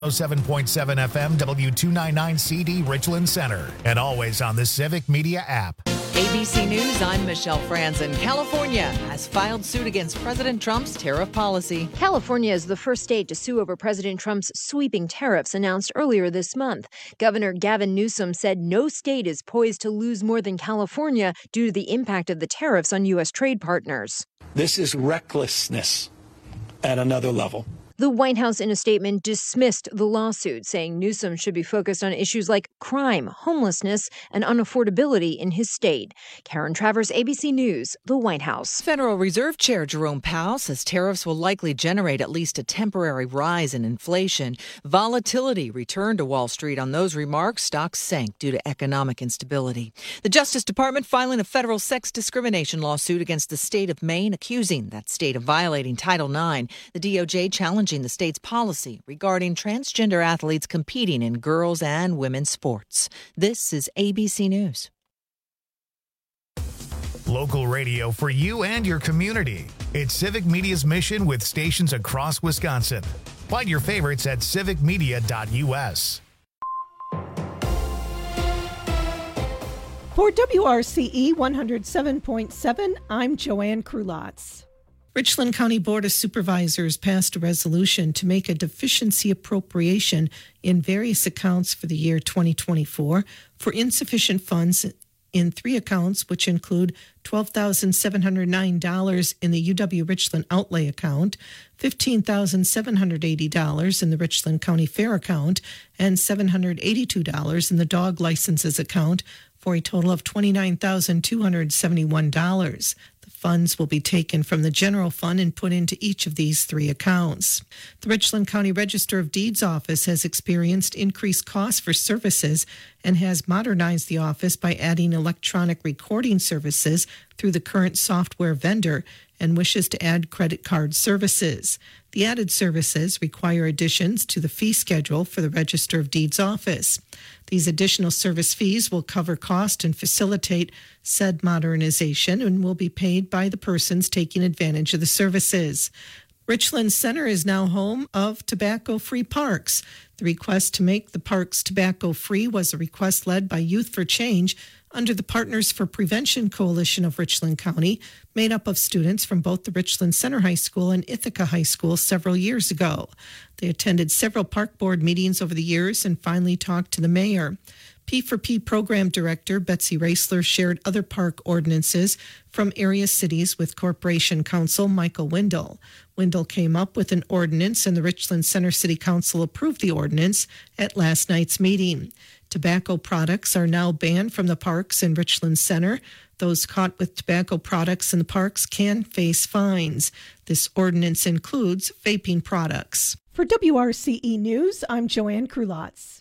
107.7 FM, W299CD, Richland Center, and always on the Civic Media app. ABC News, I'm Michelle Franzen. California has filed suit against President Trump's tariff policy. California is the first state to sue over President Trump's sweeping tariffs announced earlier this month. Governor Gavin Newsom said no state is poised to lose more than California due to the impact of the tariffs on U.S. trade partners. This is recklessness at another level. The White House, in a statement, dismissed the lawsuit, saying Newsom should be focused on issues like crime, homelessness, and unaffordability in his state. Karen Travers, ABC News, the White House. Federal Reserve Chair Jerome Powell says tariffs will likely generate at least a temporary rise in inflation. Volatility returned to Wall Street on those remarks. Stocks sank due to economic instability. The Justice Department filing a federal sex discrimination lawsuit against the state of Maine, accusing that state of violating Title IX. The DOJ challenged the state's policy regarding transgender athletes competing in girls' and women's sports. This is ABC News. Local radio for you and your community. It's Civic Media's mission with stations across Wisconsin. Find your favorites at civicmedia.us. For WRCE 107.7, I'm Joanne Krulotz. Richland County Board of Supervisors passed a resolution to make a deficiency appropriation in various accounts for the year 2024 for insufficient funds in 3 accounts, which include $12,709 in the UW Richland outlay account, $15,780 in the Richland County Fair account, and $782 in the dog licenses account, for a total of $29,271. Funds will be taken from the general fund and put into each of these 3 accounts. The Richland County Register of Deeds office has experienced increased costs for services and has modernized the office by adding electronic recording services through the current software vendor and wishes to add credit card services. The added services require additions to the fee schedule for the Register of Deeds office. These additional service fees will cover cost and facilitate said modernization and will be paid by the persons taking advantage of the services. Richland Center is now home of tobacco-free parks. The request to make the parks tobacco-free was a request led by Youth for Change under the Partners for Prevention Coalition of Richland County, made up of students from both the Richland Center High School and Ithaca High School several years ago. They attended several park board meetings over the years and finally talked to the mayor. P4P Program Director Betsy Raisler shared other park ordinances from area cities with Corporation Counsel Michael Windle. Windle came up with an ordinance and the Richland Center City Council approved the ordinance at last night's meeting. Tobacco products are now banned from the parks in Richland Center. Those caught with tobacco products in the parks can face fines. This ordinance includes vaping products. For WRCE News, I'm Joanne Krulotz.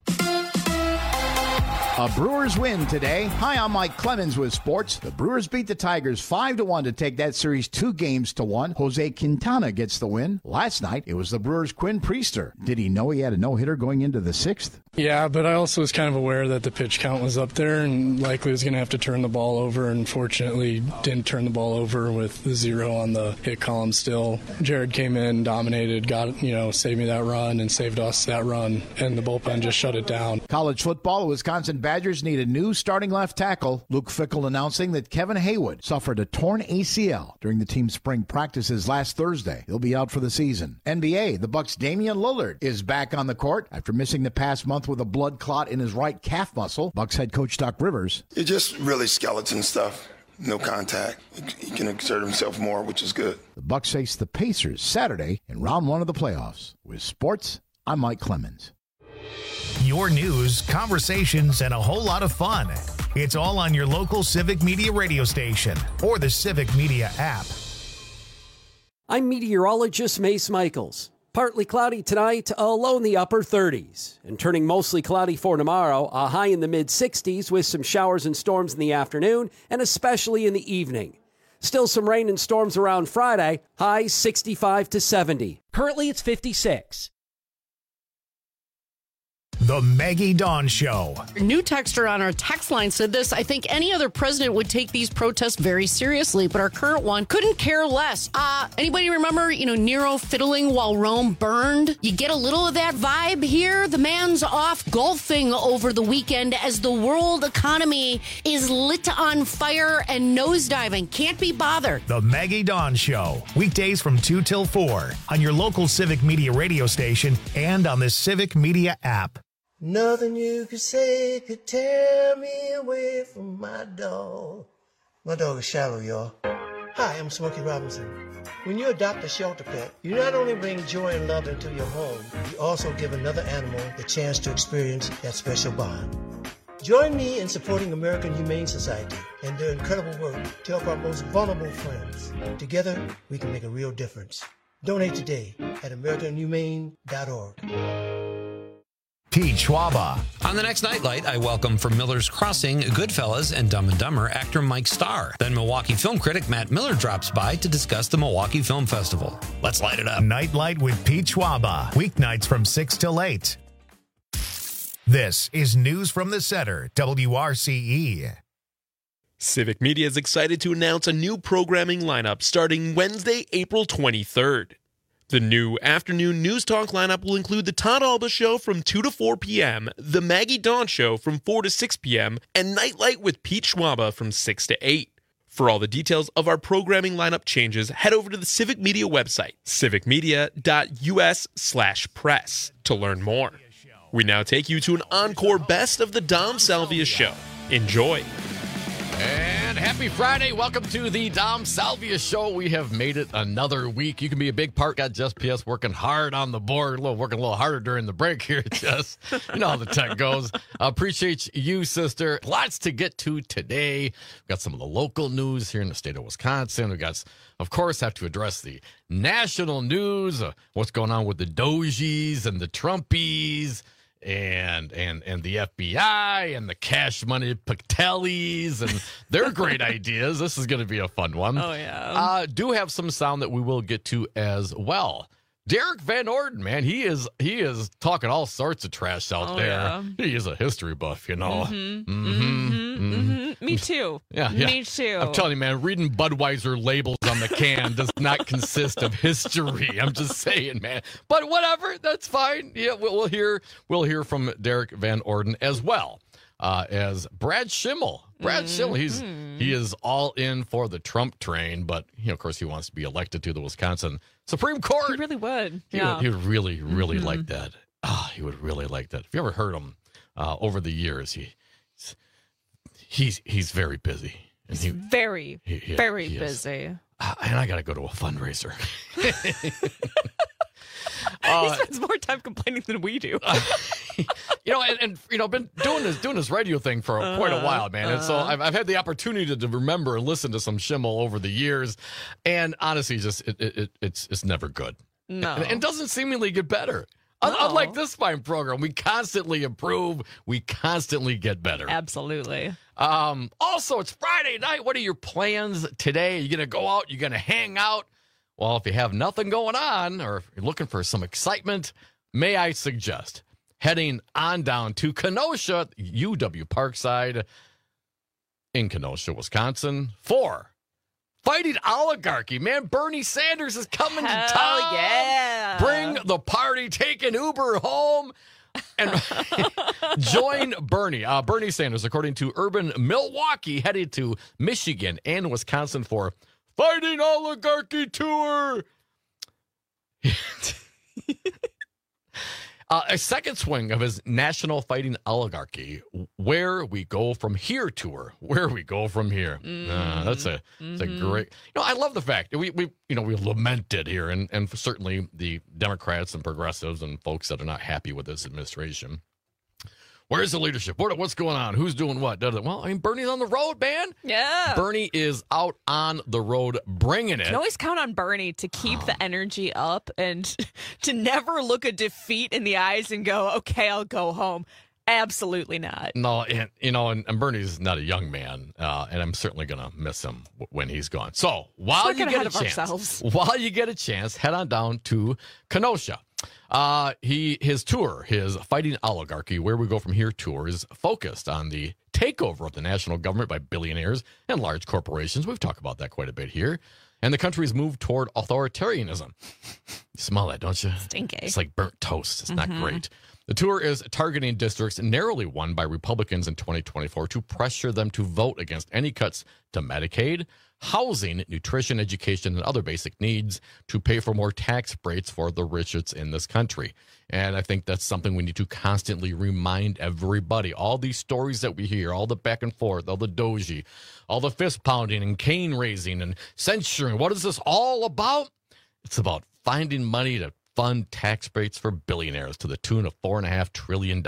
A Brewers win today. Hi, I'm Mike Clemens with sports. The Brewers beat the Tigers 5-1 to take that series 2-1. Jose Quintana gets the win. Last night, it was the Brewers' Quinn Priester. Did he know he had a no-hitter going into the 6th? Yeah, but I also was kind of aware that the pitch count was up there and likely was going to have to turn the ball over, and fortunately didn't turn the ball over with the 0 on the hit column still. Jared came in, dominated, saved me that run and saved us that run, and the bullpen just shut it down. College football, the Wisconsin Badgers need a new starting left tackle. Luke Fickell announcing that Kevin Haywood suffered a torn ACL during the team's spring practices last Thursday. He'll be out for the season. NBA, the Bucks' Damian Lillard is back on the court after missing the past month with a blood clot in his right calf muscle. Bucks head coach Doc Rivers. It's just really skeleton stuff. No contact. He can exert himself more, which is good. The Bucks face the Pacers Saturday in round 1 of the playoffs. With sports, I'm Mike Clemens. Your news, conversations, and a whole lot of fun. It's all on your local Civic Media radio station or the Civic Media app. I'm meteorologist Mace Michaels. Partly cloudy tonight, a low in the upper 30s. And turning mostly cloudy for tomorrow, a high in the mid-60s with some showers and storms in the afternoon and especially in the evening. Still some rain and storms around Friday, high 65 to 70. Currently it's 56. The Maggie Dawn Show. New texter on our text line said this: I think any other president would take these protests very seriously, but our current one couldn't care less. Anybody remember, Nero fiddling while Rome burned? You get a little of that vibe here. The man's off golfing over the weekend as the world economy is lit on fire and nosediving. Can't be bothered. The Maggie Dawn Show. Weekdays from 2 till 4 on your local Civic Media radio station and on the Civic Media app. Nothing you could say could tear me away from my dog. My dog is Shallow, y'all. Hi, I'm Smokey Robinson. When you adopt a shelter pet, you not only bring joy and love into your home, you also give another animal the chance to experience that special bond. Join me in supporting American Humane Society and their incredible work to help our most vulnerable friends. Together, we can make a real difference. Donate today at AmericanHumane.org. Pete Schwaba. On the next Nightlight, I welcome from Miller's Crossing, Goodfellas, and Dumb and Dumber actor Mike Starr. Then Milwaukee film critic Matt Miller drops by to discuss the Milwaukee Film Festival. Let's light it up. Nightlight with Pete Schwaba. Weeknights from 6 till 8. This is News from the Center, WRCE. Civic Media is excited to announce a new programming lineup starting Wednesday, April 23rd. The new afternoon news talk lineup will include the Todd Alba Show from 2 to 4 p.m., the Maggie Dawn Show from 4 to 6 p.m., and Nightlight with Pete Schwaba from 6 to 8. For all the details of our programming lineup changes, head over to the Civic Media website, civicmedia.us/press, to learn more. We now take you to an encore Best of the Dom Salvia Show. Enjoy. And happy Friday. Welcome to the Dom Salvia Show. We have made it another week. You can be a big part. Got Jess PS working hard on the board, working a little harder during the break here, Jess. You know how the tech goes. Appreciate you, sister. Lots to get to today. We've got some of the local news here in the state of Wisconsin. We got, of course, have to address the national news. What's going on with the Dojies and the Trumpies. And the FBI and the cash money Patelis and their great ideas. This is going to be a fun one. Oh, yeah. Do have some sound that we will get to as well. Derek Van Orden, man, he is talking all sorts of trash out there. Yeah. He is a history buff, you know. Me too. Yeah. Me too. I'm telling you, man, reading Budweiser labels on the can does not consist of history. I'm just saying, man. But whatever, that's fine. Yeah, we'll hear from Derek Van Orden as well as Brad Schimmel. Brad Schimmel, he is all in for the Trump train, but of course he wants to be elected to the Wisconsin Supreme Court. He really would. He would really, really like that. He would really like that. If you ever heard him over the years, he's very busy. And he's very busy. And I got to go to a fundraiser. He spends more time complaining than we do. Been doing this radio thing for quite a while, man. And so I've had the opportunity to remember and listen to some Schimmel over the years, and honestly, just it's never good. No, and doesn't seemingly get better. No. Unlike this fine program, we constantly improve. We constantly get better. Absolutely. Also, it's Friday night. What are your plans today? Are you going to go out? You're going to hang out? Well, if you have nothing going on or if you're looking for some excitement, may I suggest heading on down to Kenosha, UW Parkside in Kenosha, Wisconsin for Fighting Oligarchy. Man, Bernie Sanders is coming to town. Yeah. Bring the party, take an Uber home, and join Bernie. Bernie Sanders, according to Urban Milwaukee, headed to Michigan and Wisconsin for Fighting Oligarchy Tour. A second swing of his National Fighting Oligarchy, Where We Go From Here tour. Where we go from here. That's a great. I love the fact that we lamented here, and certainly the Democrats and progressives and folks that are not happy with this administration. Where's the leadership? What's going on? Who's doing what? Well, Bernie's on the road, man. Yeah. Bernie is out on the road bringing it. You can always count on Bernie to keep the energy up and to never look a defeat in the eyes and go, okay, I'll go home. Absolutely not. No, and Bernie's not a young man, and I'm certainly going to miss him when he's gone. So while you get a chance, head on down to Kenosha. His tour, his Fighting Oligarchy, Where We Go From Here tour, is focused on the takeover of the national government by billionaires and large corporations. We've talked about that quite a bit here. And the country's move toward authoritarianism. You smell that, don't you? Stinky. It's like burnt toast. It's not great. The tour is targeting districts narrowly won by Republicans in 2024 to pressure them to vote against any cuts to Medicaid, housing, nutrition, education, and other basic needs to pay for more tax breaks for the richest in this country. And I think that's something we need to constantly remind everybody. All these stories that we hear, all the back and forth, all the doji, all the fist pounding and cane raising and censuring. What is this all about? It's about finding money to fund tax breaks for billionaires to the tune of $4.5 trillion.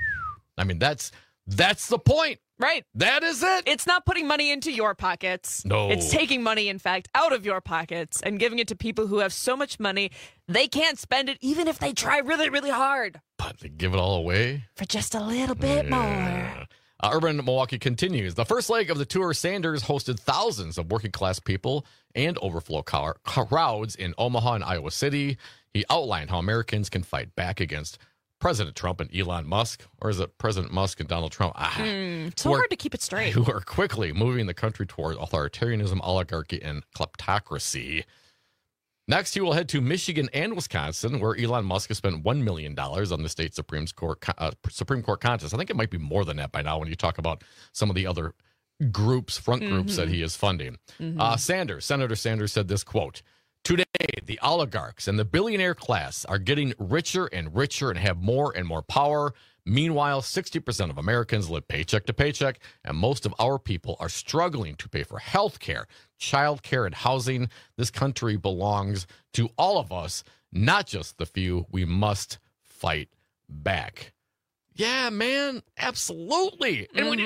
I mean, that's the point. Right. That is it. It's not putting money into your pockets. No. It's taking money, in fact, out of your pockets and giving it to people who have so much money they can't spend it even if they try really, really hard. But they give it all away? For just a little bit more. Urban Milwaukee continues. The first leg of the tour, Sanders hosted thousands of working class people and overflow crowds in Omaha and Iowa City. He outlined how Americans can fight back against President Trump and Elon Musk, or is it President Musk and Donald Trump? So hard to keep it straight. Who are quickly moving the country toward authoritarianism, oligarchy, and kleptocracy. Next, he will head to Michigan and Wisconsin, where Elon Musk has spent $1 million on the state Supreme Court contest. I think it might be more than that by now when you talk about some of the other front groups that he is funding. Senator Sanders said this, quote, "Today, the oligarchs and the billionaire class are getting richer and richer and have more and more power. Meanwhile, 60% of Americans live paycheck to paycheck, and most of our people are struggling to pay for health care, child care, and housing. This country belongs to all of us, not just the few. We must fight back." Yeah, man, absolutely.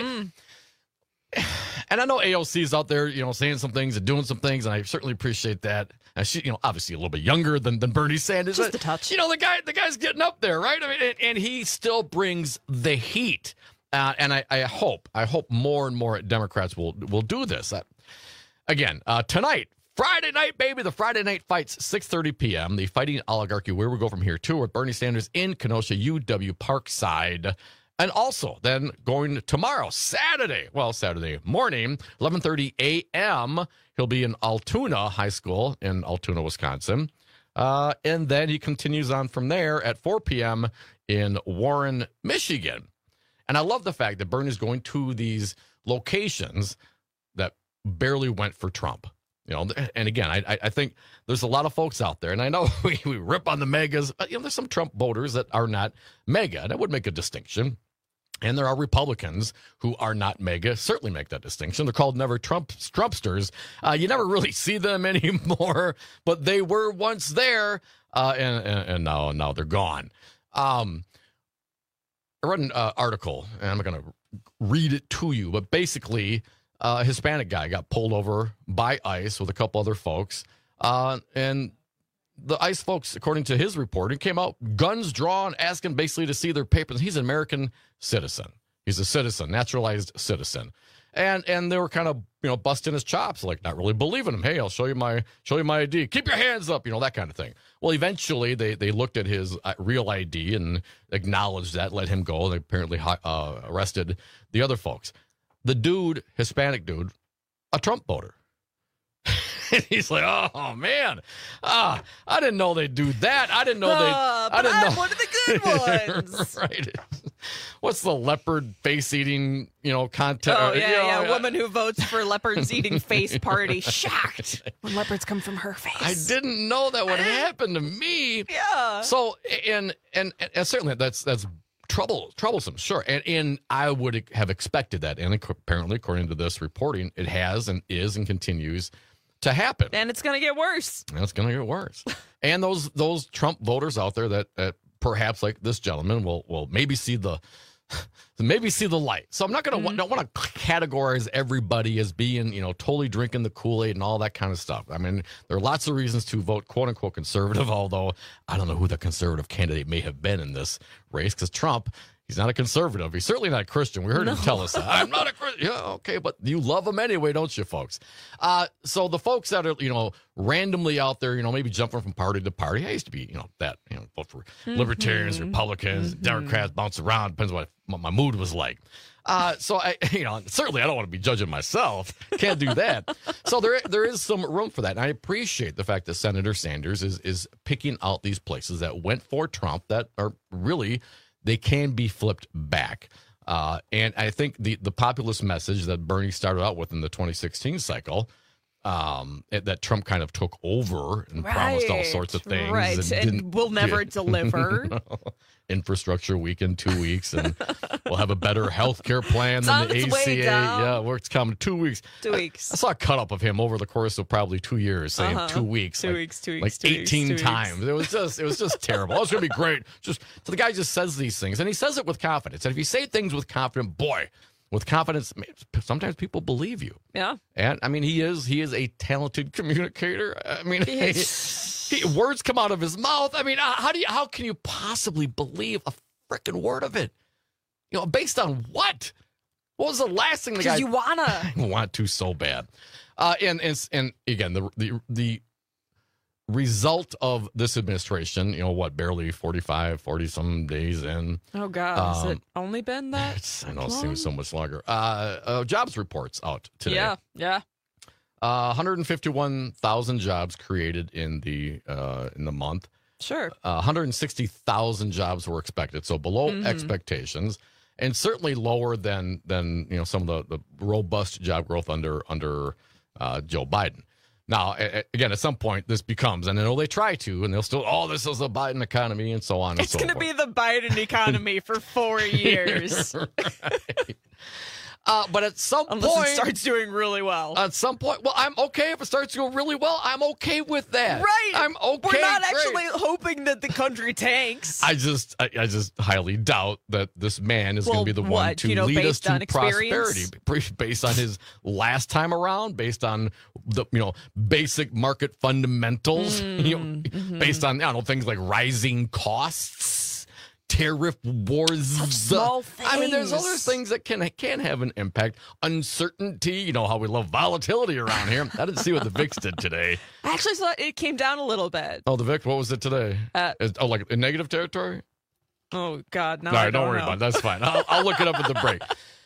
And I know AOC's out there, saying some things and doing some things, and I certainly appreciate that. And she, obviously a little bit younger than Bernie Sanders. Just a touch. The guy's getting up there, right? I mean, and he still brings the heat. And I hope more and more Democrats will do this. Again, tonight, Friday night, baby, the Friday night fights, 6:30 p.m. The Fighting Oligarchy, Where We Go From Here tour with Bernie Sanders in Kenosha, UW Parkside. And also, then going tomorrow, Saturday morning, 11:30 a.m., he'll be in Altoona High School in Altoona, Wisconsin. And then he continues on from there at 4 p.m. in Warren, Michigan. And I love the fact that Bernie's going to these locations that barely went for Trump. And again, I think there's a lot of folks out there, and I know we rip on the megas, but there's some Trump voters that are not mega, and I would make a distinction. And there are Republicans who are not mega, certainly make that distinction. They're called never Trumpsters. You never really see them anymore, but they were once there, and now they're gone. I read an article, and I'm going to read it to you, but basically, a Hispanic guy got pulled over by ICE with a couple other folks, and the ICE folks, according to his reporting, came out, guns drawn, asking basically to see their papers. He's an American citizen. He's a citizen, naturalized citizen. And they were kind of, busting his chops, like not really believing him. Hey, I'll show you my ID. Keep your hands up, that kind of thing. Well, eventually they looked at his real ID and acknowledged that, let him go. They apparently arrested the other folks. The dude, Hispanic dude, a Trump voter. He's like, oh man, I didn't know they'd do that. I didn't know I'm one of the good ones. Right? What's the leopard face eating, contest? Oh yeah. Woman who votes for leopards eating face party, shocked when leopards come from her face. I didn't know that would happen to me. Yeah. So and certainly that's troublesome, sure. And I would have expected that. And apparently, according to this reporting, it has and is and continues to happen. And it's going to get worse. And those Trump voters out there that perhaps like this gentleman will maybe see the light. So I'm not going to don't want to categorize everybody as being, totally drinking the Kool-Aid and all that kind of stuff. I mean, there are lots of reasons to vote quote unquote conservative, although I don't know who the conservative candidate may have been in this race, because Trump, He's not a conservative. He's certainly not a Christian. We heard him tell us that. I'm not a Christian. Yeah, okay, but you love him anyway, don't you, folks? So the folks that are, randomly out there, maybe jumping from party to party. I used to be, vote for libertarians, Republicans, Democrats, bounce around. Depends what my mood was like. So I, certainly I don't want to be judging myself. Can't do that. So there is some room for that. And I appreciate the fact that Senator Sanders is picking out these places that went for Trump that are really, they can be flipped back. And I think the populist message that Bernie started out with in the 2016 cycle, that Trump kind of took over and promised all sorts of things. Right, and will never deliver. Infrastructure week in 2 weeks, and we'll have a better health care plan than the ACA. Yeah, it's coming 2 weeks. 2 weeks. I saw a cut-up of him over the course of probably 2 years saying 2 weeks. 2 weeks, 2 weeks. Like 18 times. It was just terrible. Oh, it's going to be great. So the guy just says these things, and he says it with confidence. And if you say things with confidence, with confidence, sometimes people believe you. Yeah. And I mean, he is a talented communicator. I mean, words come out of his mouth. I mean, how can you possibly believe a freaking word of it? Based on what? What was the last thing the guy? Because you wanna. I want to so bad. And again, the result of this administration, barely 40 some days in. Oh God, has it only been that? I know, it seems so much longer. Jobs reports out today. Yeah. 151,000 jobs created in the month. Sure. 160,000 jobs were expected, so below expectations, and certainly lower than some of the robust job growth under Joe Biden. Now, again, at some point, this becomes, and I know they try to, and they'll still, this is the Biden economy, and so on and so forth. It's going to be the Biden economy for 4 years. Right. But at some point, it starts doing really well. At some point, I'm okay if it starts doing really well. I'm okay with that. Right. I'm okay. We're not actually hoping that the country tanks. I just highly doubt that this man is going to be the one to lead us to prosperity, based on his last time around, based on the basic market fundamentals, based on things like rising costs. Tariff wars. Small things. I mean, there's other things that can have an impact. Uncertainty. You know how we love volatility around here. I didn't see what the VIX did today. I actually thought it came down a little bit. Oh, the VIX. What was it today? Like in negative territory? Oh God, no. All right, don't worry about it. That's fine. I'll look it up at the break.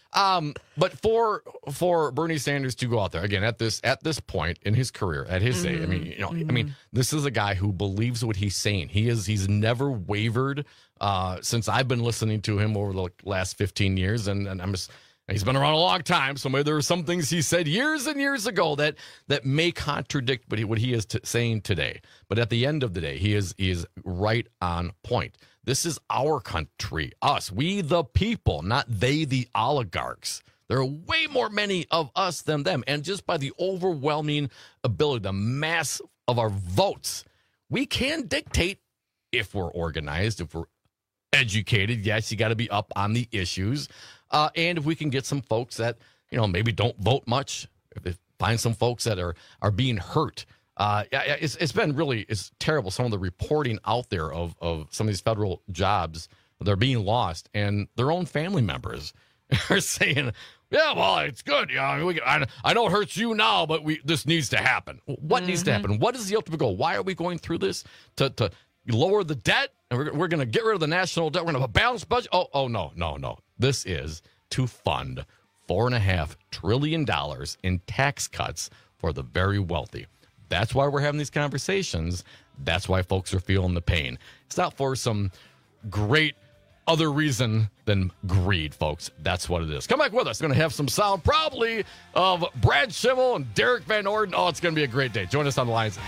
But for Bernie Sanders to go out there again at this point in his career, at his age, I mean, this is a guy who believes what he's saying. He's never wavered since I've been listening to him over the last 15 years, and he's been around a long time. So maybe there were some things he said years and years ago that may contradict what he is saying today. But at the end of the day, he is right on point. This is our country, us, we the people, not they the oligarchs. There are way more many of us than them. And just by the overwhelming ability, the mass of our votes, we can dictate if we're organized, if we're educated. Yes, you got to be up on the issues. And if we can get some folks that, maybe don't vote much, if find some folks that are being hurt. It's been it's terrible. Some of the reporting out there of some of these federal jobs, they're being lost, and their own family members are saying, yeah, well, it's good. I know it hurts you now, but this needs to happen. What needs to happen? What is the ultimate goal? Why are we going through this? To lower the debt? And we're going to get rid of the national debt. We're going to have a balanced budget? Oh, no. This is to fund $4.5 trillion in tax cuts for the very wealthy. That's why we're having these conversations. That's why folks are feeling the pain. It's not for some great other reason than greed, folks. That's what it is. Come back with us. We're going to have some sound probably of Brad Schimmel and Derek Van Orden. Oh, it's going to be a great day. Join us on the lines.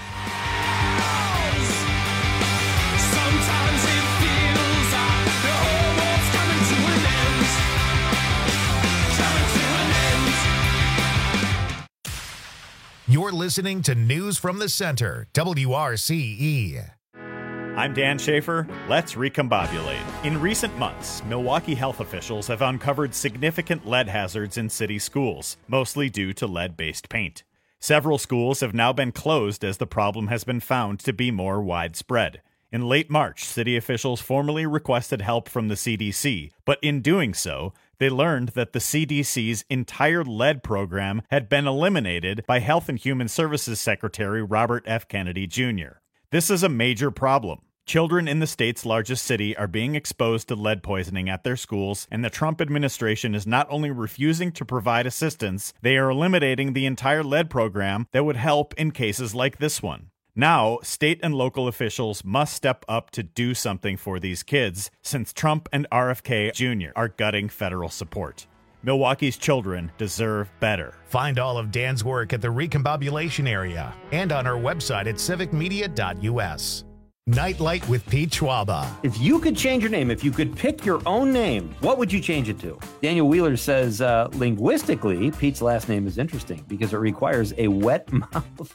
You're listening to News from the Center, WRCE. I'm Dan Schaefer. Let's recombobulate. In recent months, Milwaukee health officials have uncovered significant lead hazards in city schools, mostly due to lead-based paint. Several schools have now been closed as the problem has been found to be more widespread. In late March, city officials formally requested help from the CDC, but in doing so, they learned that the CDC's entire lead program had been eliminated by Health and Human Services Secretary Robert F. Kennedy Jr. This is a major problem. Children in the state's largest city are being exposed to lead poisoning at their schools, and the Trump administration is not only refusing to provide assistance, they are eliminating the entire lead program that would help in cases like this one. Now, state and local officials must step up to do something for these kids, since Trump and RFK Jr. are gutting federal support. Milwaukee's children deserve better. Find all of Dan's work at the Recombobulation area and on our website at civicmedia.us. Nightlight with Pete Schwaba. If you could change your name, if you could pick your own name, what would you change it to? Daniel Wheeler says, linguistically, Pete's last name is interesting because it requires a wet mouth.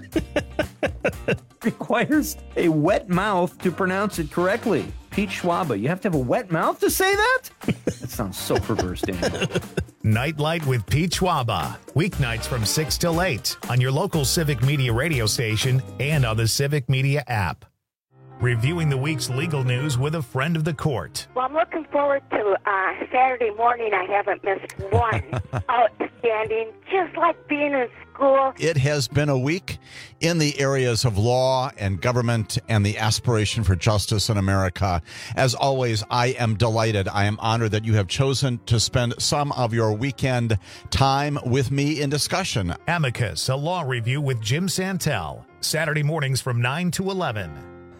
Requires a wet mouth to pronounce it correctly. Pete Schwaba, you have to have a wet mouth to say that? That sounds so perverse, Daniel. Nightlight with Pete Schwaba. Weeknights from 6 till 8 on your local Civic Media radio station and on the Civic Media app. Reviewing the week's legal news with a friend of the court. Well, I'm looking forward to Saturday morning. I haven't missed one. Outstanding, just like being in school. It has been a week in the areas of law and government and the aspiration for justice in America. As always, I am delighted. I am honored that you have chosen to spend some of your weekend time with me in discussion. Amicus, a law review with Jim Santel. Saturday mornings from 9 to 11.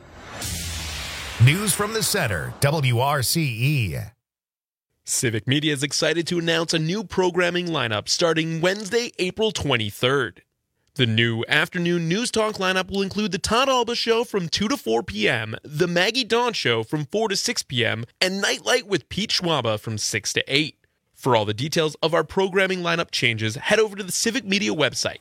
News from the Center, WRCE. Civic Media is excited to announce a new programming lineup starting Wednesday, April 23rd. The new afternoon news talk lineup will include the Todd Alba Show from 2 to 4 p.m., the Maggie Dawn Show from 4 to 6 p.m., and Nightlight with Pete Schwaba from 6 to 8. For all the details of our programming lineup changes, head over to the Civic Media website,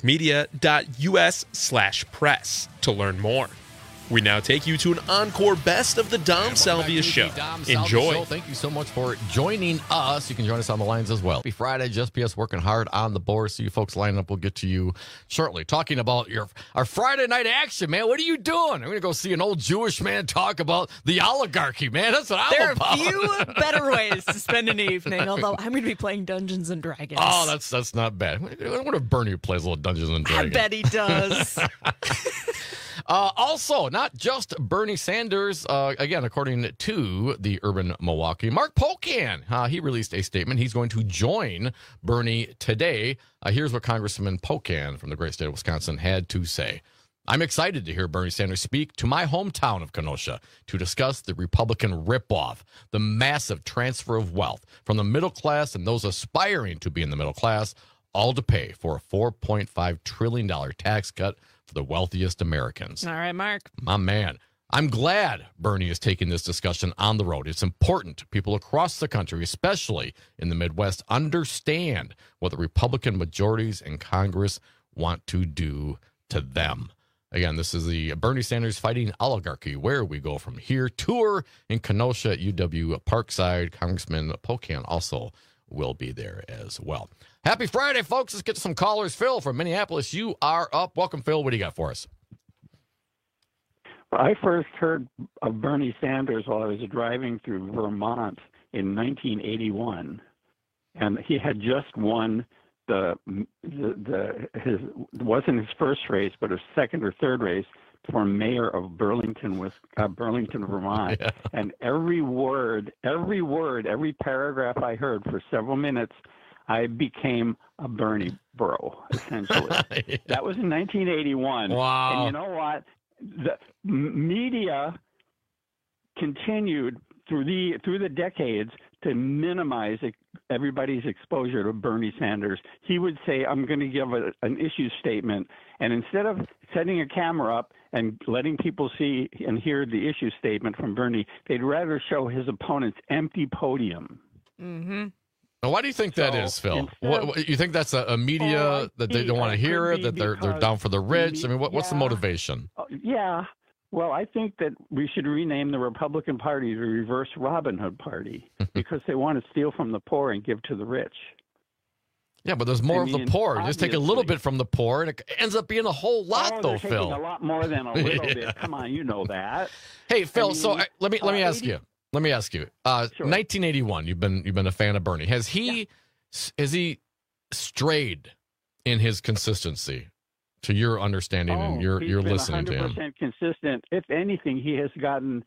civicmedia.us/press, to learn more. We now take you to an encore best of the Dom Salvia Show. Enjoy. Thank you so much for joining us. You can join us on the lines as well. Happy Friday. Just PS working hard on the board. So you folks line up. We'll get to you shortly. Talking about our Friday night action, man. What are you doing? I'm going to go see an old Jewish man talk about the oligarchy, man. That's what I'm about. There are few better ways to spend an evening, although I'm going to be playing Dungeons and Dragons. Oh, that's not bad. I wonder if Bernie plays a little Dungeons and Dragons. I bet he does. Also, not just Bernie Sanders, again, according to the Urban Milwaukee, Mark Pocan, he released a statement. He's going to join Bernie today. Here's what Congressman Pocan from the great state of Wisconsin had to say. I'm excited to hear Bernie Sanders speak to my hometown of Kenosha to discuss the Republican ripoff, the massive transfer of wealth from the middle class and those aspiring to be in the middle class, all to pay for a $4.5 trillion tax cut for the wealthiest Americans. All right, Mark. My man. I'm glad Bernie is taking this discussion on the road. It's important people across the country, especially in the Midwest, understand what the Republican majorities in Congress want to do to them. Again, this is the Bernie Sanders Fighting Oligarchy, where we go from here. Tour in Kenosha at UW Parkside. Congressman Pocan also will be there as well. Happy Friday, folks. Let's get to some callers. Phil from Minneapolis, you are up. Welcome, Phil. What do you got for us? I first heard of Bernie Sanders while I was driving through Vermont in 1981, and he had just won his wasn't his first race, but his second or third race for mayor of Burlington, Vermont. Yeah. And every word, every paragraph I heard for several minutes, I became a Bernie bro, essentially. Yeah. That was in 1981. Wow. And you know what? The media continued through the decades to minimize everybody's exposure to Bernie Sanders. He would say, I'm going to give an issue statement. And instead of setting a camera up and letting people see and hear the issue statement from Bernie, they'd rather show his opponent's empty podium. Mm-hmm. Now, why do you think that is, Phil? What, you think that's a media that they don't want to hear it, that they're down for the rich? I mean, what's the motivation? Yeah. Well, I think that we should rename the Republican Party the Reverse Robin Hood Party because they want to steal from the poor and give to the rich. Yeah, but there's more of the poor. You just take a little bit from the poor, and it ends up being a whole lot, though, Phil. Taking a lot more than a little bit. Come on, you know that. Hey, Phil. Let me ask you. Let me ask you. Sure. 1981. You've been a fan of Bernie. Has he strayed in his consistency, to your understanding, and you're listening to him? 100% consistent. If anything, he has gotten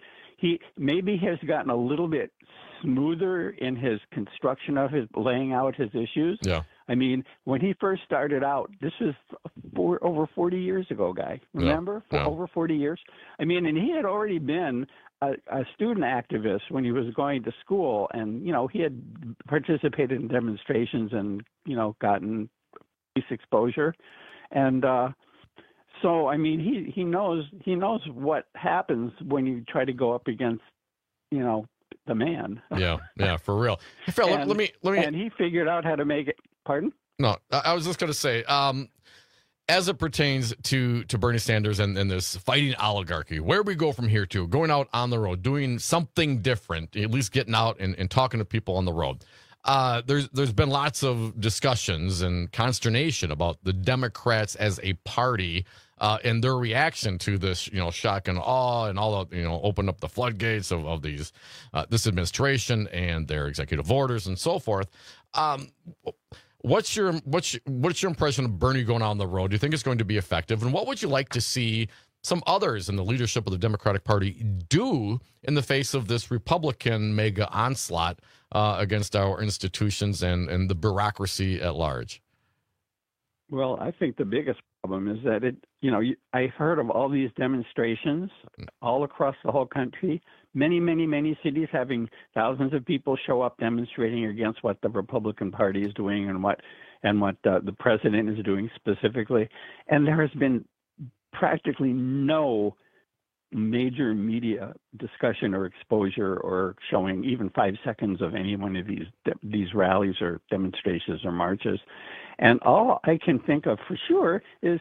a little bit smoother in his construction of his laying out his issues. Yeah. I mean, when he first started out, this was over 40 years ago, guy. Remember? Yeah. Over 40 years. I mean, and he had already been a student activist when he was going to school, and he had participated in demonstrations and gotten police exposure, and so I mean he knows what happens when you try to go up against the man. Yeah, for real. Hey, Phil, let me. And he figured out how to make it. Pardon? No, I was just going to say, as it pertains to Bernie Sanders and this fighting oligarchy, where we go from here to going out on the road, doing something different, at least getting out and talking to people on the road. There's been lots of discussions and consternation about the Democrats as a party and their reaction to this, shock and awe and all of, open up the floodgates of these this administration and their executive orders and so forth. What's your impression of Bernie going on the road? Do you think it's going to be effective? And what would you like to see some others in the leadership of the Democratic Party do in the face of this Republican mega onslaught against our institutions and the bureaucracy at large? Well, I think the biggest problem is that I heard of all these demonstrations all across the whole country. Many, many, many cities having thousands of people show up demonstrating against what the Republican Party is doing and what the president is doing specifically. And there has been practically no major media discussion or exposure or showing even 5 seconds of any one of these rallies or demonstrations or marches. And all I can think of for sure is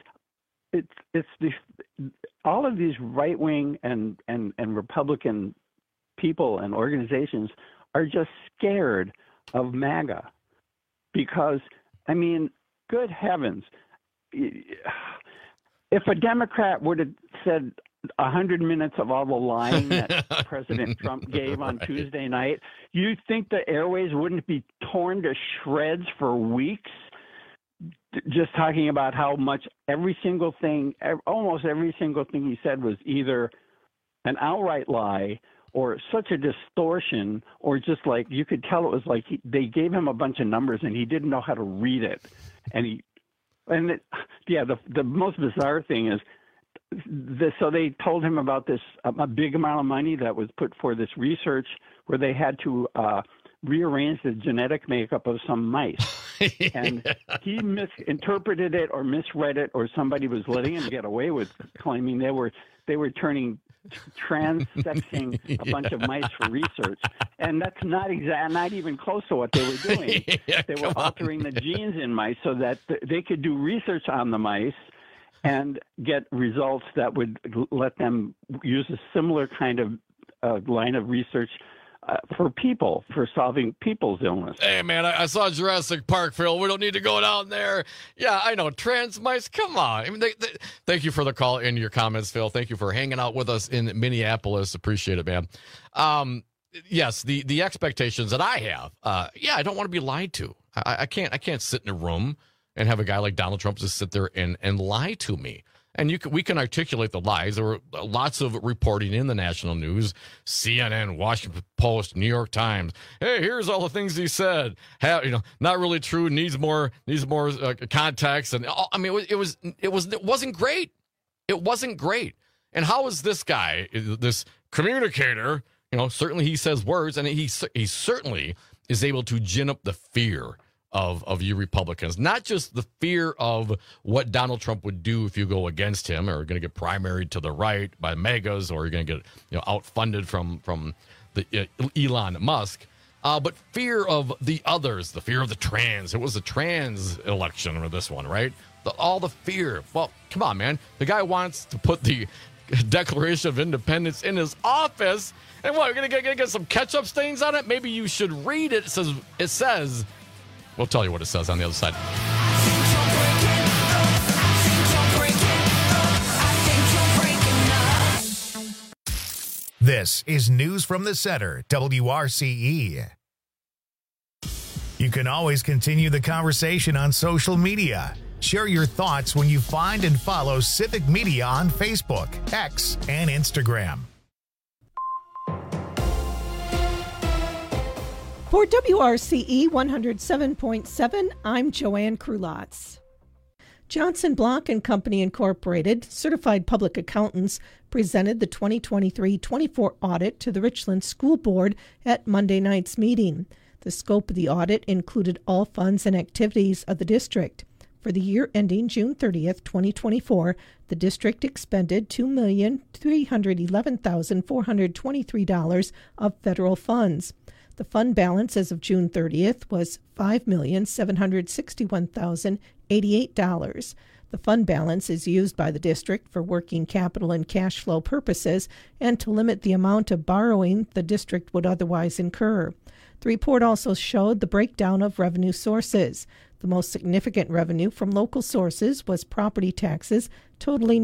all of these right-wing and Republican people and organizations are just scared of MAGA because, I mean, good heavens, if a Democrat would have said 100 minutes of all the lying that President Trump gave on Tuesday night, you think the airways wouldn't be torn to shreds for weeks? Just talking about how much almost every single thing he said was either an outright lie or such a distortion, or just like you could tell it was like they gave him a bunch of numbers and he didn't know how to read it. The most bizarre thing is so they told him about this a big amount of money that was put for this research where they had to rearrange the genetic makeup of some mice. And he misinterpreted it or misread it, or somebody was letting him get away with claiming they were transsexing a bunch of mice for research. And that's not even close to what they were doing. They were altering the genes in mice so that they could do research on the mice and get results that would let them use a similar kind of line of research for people, for solving people's illness. Hey, man, I saw Jurassic Park, Phil. We don't need to go down there. Yeah, I know. Trans mice, come on. I mean, thank you for the call and your comments, Phil. Thank you for hanging out with us in Minneapolis. Appreciate it, man. Yes, the expectations that I have, I don't want to be lied to. I can't sit in a room and have a guy like Donald Trump just sit there and lie to me. And we can articulate the lies. There were lots of reporting in the national news, CNN, Washington Post, New York Times. Hey, here's all the things he said. Not really true. Needs more context. And I mean, it wasn't great. It wasn't great. And how is this guy, this communicator? Certainly he says words, and he certainly is able to gin up the fear of you Republicans, not just the fear of what Donald Trump would do if you go against him, or going to get primaried to the right by megas, or you're going to get outfunded from the Elon Musk, but fear of the others, the fear of the trans. It was a trans election or this one, right? All the fear. Well, come on, man. The guy wants to put the Declaration of Independence in his office, and what, you're going to get some ketchup stains on it? Maybe you should read it. It says We'll tell you what it says on the other side. This is News from the Center, WRCE. You can always continue the conversation on social media. Share your thoughts when you find and follow Civic Media on Facebook, X, and Instagram. For WRCE 107.7, I'm Joanne Krulotz. Johnson Block & Company Incorporated, certified public accountants, presented the 2023-24 audit to the Richland School Board at Monday night's meeting. The scope of the audit included all funds and activities of the district. For the year ending June 30th, 2024, the district expended $2,311,423 of federal funds. The fund balance as of June 30th was $5,761,088. The fund balance is used by the district for working capital and cash flow purposes and to limit the amount of borrowing the district would otherwise incur. The report also showed the breakdown of revenue sources. The most significant revenue from local sources was property taxes, totaling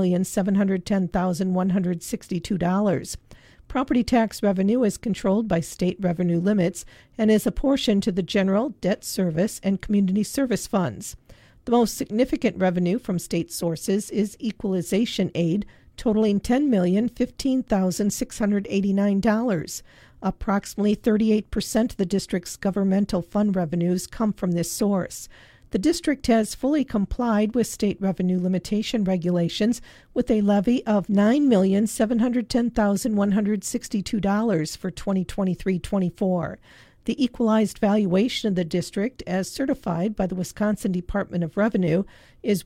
$9,710,162. Property tax revenue is controlled by state revenue limits and is apportioned to the general, debt service, and community service funds. The most significant revenue from state sources is equalization aid, totaling $10,015,689. Approximately 38% of the district's governmental fund revenues come from this source. The district has fully complied with state revenue limitation regulations with a levy of $9,710,162 for 2023-24. The equalized valuation of the district, as certified by the Wisconsin Department of Revenue, is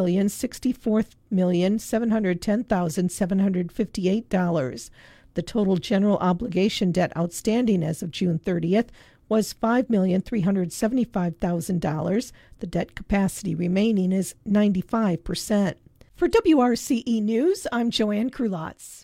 $1,064,710,758. The total general obligation debt outstanding as of June 30th was $5,375,000. The debt capacity remaining is 95%. For WRCE News, I'm Joanne Krulotz.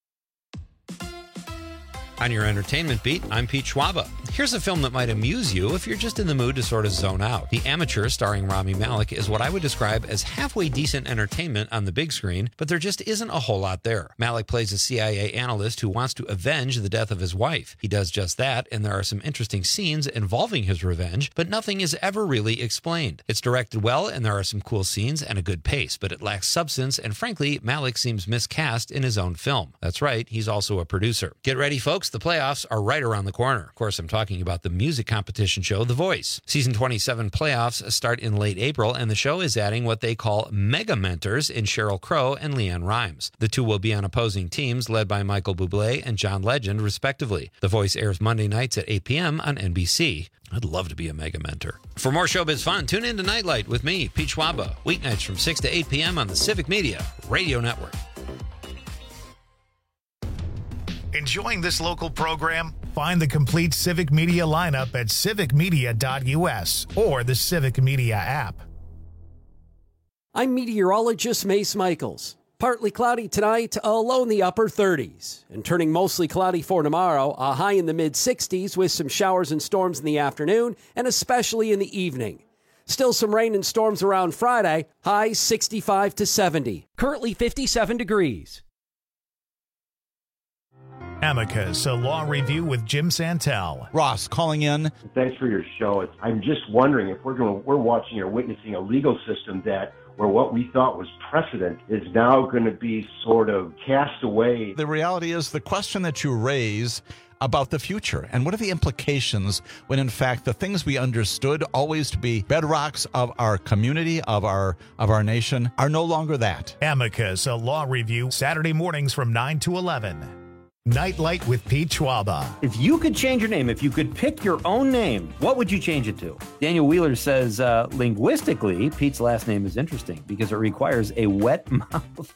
On your entertainment beat, I'm Pete Schwaba. Here's a film that might amuse you if you're just in the mood to sort of zone out. The Amateur, starring Rami Malek, is what I would describe as halfway decent entertainment on the big screen, but there just isn't a whole lot there. Malek plays a CIA analyst who wants to avenge the death of his wife. He does just that, and there are some interesting scenes involving his revenge, but nothing is ever really explained. It's directed well, and there are some cool scenes and a good pace, but it lacks substance, and frankly, Malek seems miscast in his own film. That's right, he's also a producer. Get ready, folks, the playoffs are right around the corner. Of course, I'm talking about the music competition show, The Voice. Season 27 playoffs start in late April, and the show is adding what they call mega mentors in Sheryl Crow and LeAnn Rimes. The two will be on opposing teams led by Michael Bublé and John Legend, respectively. The Voice airs Monday nights at 8 p.m. on NBC. I'd love to be a mega mentor. For more showbiz fun, tune in to Nightlight with me, Pete Schwaba, weeknights from 6 to 8 p.m. on the Civic Media Radio Network. Enjoying this local program? Find the complete Civic Media lineup at civicmedia.us or the Civic Media app. I'm meteorologist Mace Michaels. Partly cloudy tonight, a low in the upper 30s. And turning mostly cloudy for tomorrow, a high in the mid-60s with some showers and storms in the afternoon and especially in the evening. Still some rain and storms around Friday, high 65 to 70. Currently 57 degrees. Amicus, a law review with Jim Santel. Ross calling in. Thanks for your show. I'm just wondering if we're watching or witnessing a legal system that where what we thought was precedent is now going to be sort of cast away. The reality is the question that you raise about the future and what are the implications when in fact the things we understood always to be bedrocks of our community, of our nation, are no longer that. Amicus, a law review, Saturday mornings from 9 to 11. Nightlight with Pete Schwaba. If you could change your name, if you could pick your own name, what would you change it to? Daniel Wheeler says, linguistically, Pete's last name is interesting because it requires a wet mouth.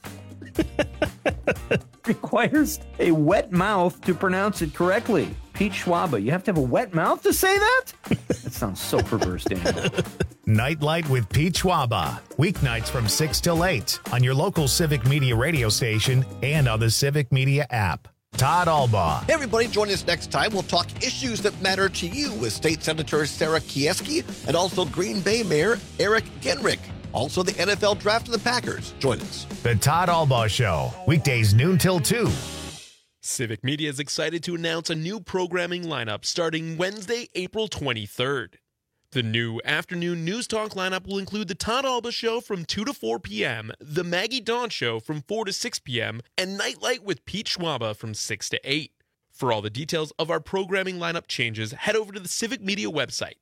Requires a wet mouth to pronounce it correctly. Pete Schwaba, you have to have a wet mouth to say that? That sounds so perverse, Daniel. Nightlight with Pete Schwaba. Weeknights from 6 till 8 on your local Civic Media radio station and on the Civic Media app. Todd Albaugh. Hey, everybody, join us next time. We'll talk issues that matter to you with State Senator Sarah Kieski and also Green Bay Mayor Eric Genrich. Also, the NFL Draft of the Packers. Join us. The Todd Albaugh Show, weekdays noon till 2. Civic Media is excited to announce a new programming lineup starting Wednesday, April 23rd. The new afternoon news talk lineup will include the Todd Albaugh Show from 2 to 4 p.m., the Maggie Dawn Show from 4 to 6 p.m., and Nightlight with Pete Schwaba from 6 to 8. For all the details of our programming lineup changes, head over to the Civic Media website,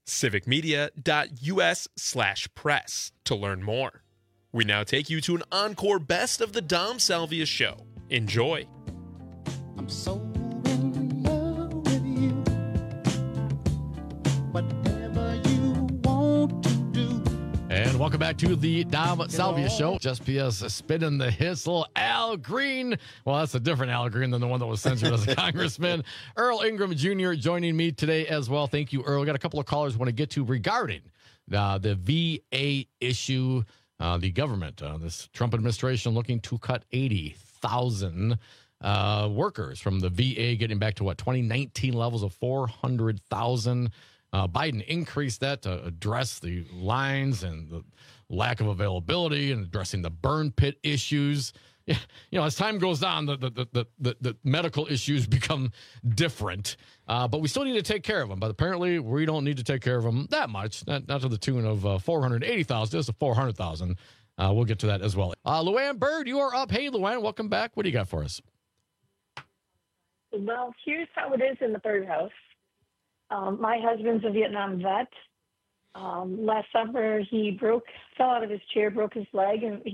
civicmedia.us/press, to learn more. We now take you to an encore Best of the Dom Salvia Show. Enjoy. I'm so in love with you. Whatever you want to do. And welcome back to the Dom Salvia Show. Just PS spinning the hits. Little Al Green. Well, that's a different Al Green than the one that was censored as a congressman. Earl Ingram Jr. joining me today as well. Thank you, Earl. We got a couple of callers I want to get to regarding the VA issue. The government, this Trump administration looking to cut 80,000 workers from the VA, getting back to 2019 levels of 400,000. Biden increased that to address the lines and the lack of availability and addressing the burn pit issues. You know, as time goes on, the medical issues become different, but we still need to take care of them. But apparently, we don't need to take care of them that much, not to the tune of 480,000, just 400,000. We'll get to that as well. Luann Bird, you are up. Hey, Luann, welcome back. What do you got for us? Well, here's how it is in the birdhouse. My husband's a Vietnam vet. Last summer, he fell out of his chair, broke his leg, and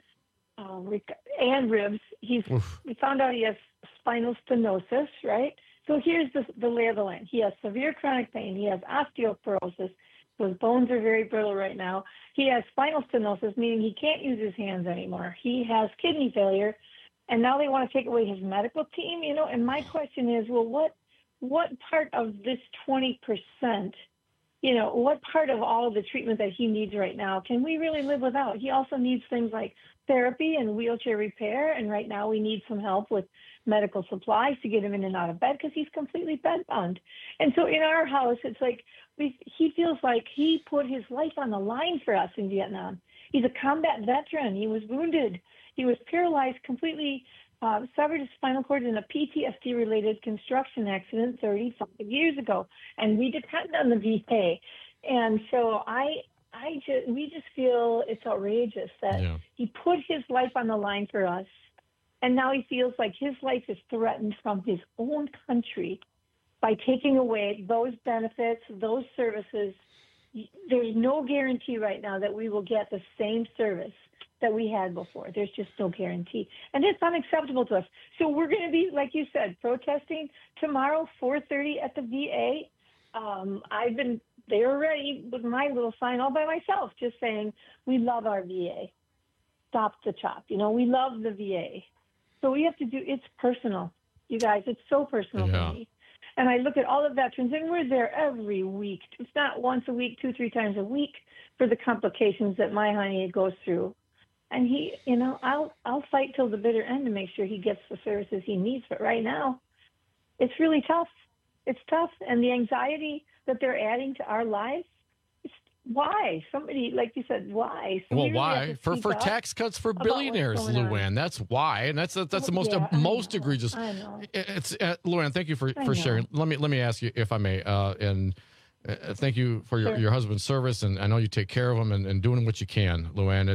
and ribs. We found out he has spinal stenosis, right? So here's the lay of the land. He has severe chronic pain. He has osteoporosis. His bones are very brittle right now. He has spinal stenosis, meaning he can't use his hands anymore. He has kidney failure, and now they want to take away his medical team, you know. And my question is, well, what part of this 20%, you know, what part of all of the treatment that he needs right now can we really live without? He also needs things like therapy and wheelchair repair, and right now we need some help with medical supplies to get him in and out of bed because he's completely bedbound. And so in our house, it's like he feels like he put his life on the line for us in Vietnam. He's a combat veteran. He was wounded. He was paralyzed, completely severed his spinal cord in a PTSD-related construction accident 35 years ago, and we depend on the VA. And so we just feel it's outrageous that he put his life on the line for us, and now he feels like his life is threatened from his own country by taking away those benefits, those services. There's no guarantee right now that we will get the same service that we had before. There's just no guarantee. And it's unacceptable to us. So we're going to be, like you said, protesting tomorrow, 4:30 at the VA. I've been there already with my little sign all by myself, just saying, we love our VA. Stop the chop. You know, we love the VA. So we have to do, it's personal. You guys, it's so personal to me. And I look at all the veterans, and we're there every week. It's not once a week, 2-3 times a week for the complications that my honey goes through. And he, you know, I'll fight till the bitter end to make sure he gets the services he needs. But right now, it's really tough. It's tough. And the anxiety that they're adding to our lives, why? Somebody, like you said, why? So well, why? For tax cuts for billionaires, Luann. That's why. And that's the most egregious. I know. It's Luann, thank you for sharing. Let me ask you, if I may, and thank you for your husband's service, and I know you take care of him and doing what you can, Luann,